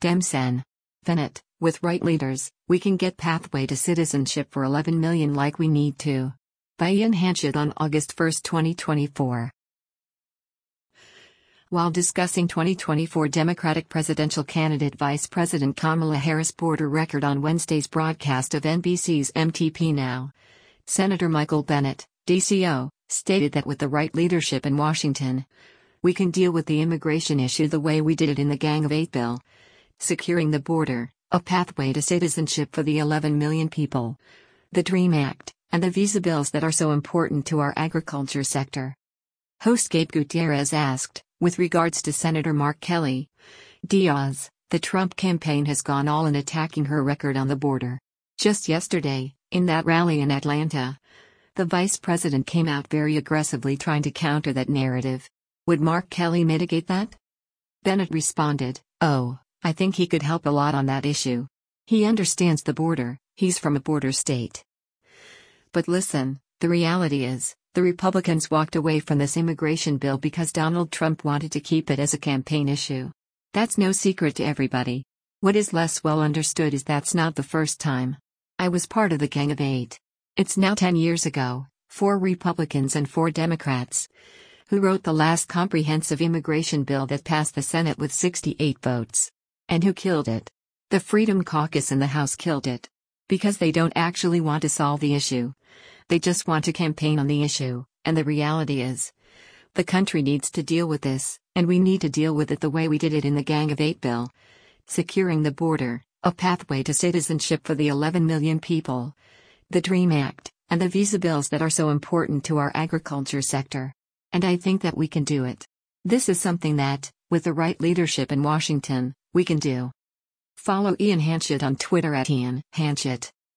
Demsen. Bennett, with right leaders, we can get pathway to citizenship for 11 million like we need to. By Ian Hanchett on August 1, 2024. While discussing 2024 Democratic presidential candidate Vice President Kamala Harris' border record on Wednesday's broadcast of NBC's MTP Now, Senator Michael Bennet, DCO, stated that with the right leadership in Washington, we can deal with the immigration issue the way we did it in the Gang of Eight bill. Securing the border, a pathway to citizenship for the 11 million people, the DREAM Act, and the visa bills that are so important to our agriculture sector. Host Gabe Gutierrez asked, with regards to Senator Mark Kelly, Diaz, the Trump campaign has gone all in attacking her record on the border. Just yesterday, in that rally in Atlanta, the vice president came out very aggressively trying to counter that narrative. Would Mark Kelly mitigate that? Bennett responded, "Oh, I think he could help a lot on that issue. He understands the border, he's from a border state. But listen, the reality is, the Republicans walked away from this immigration bill because Donald Trump wanted to keep it as a campaign issue. That's no secret to everybody. What is less well understood is that's not the first time. I was part of the Gang of Eight. It's now 10 years ago, 4 Republicans and 4 Democrats, who wrote the last comprehensive immigration bill that passed the Senate with 68 votes. And who killed it? The Freedom Caucus in the House killed it. Because they don't actually want to solve the issue. They just want to campaign on the issue, and the reality is, the country needs to deal with this, and we need to deal with it the way we did it in the Gang of Eight bill. Securing the border, a pathway to citizenship for the 11 million people, the DREAM Act, and the visa bills that are so important to our agriculture sector. And I think that we can do it. This is something that, with the right leadership in Washington, we can do. Follow Ian Hanchett on Twitter @Ian Hanchett.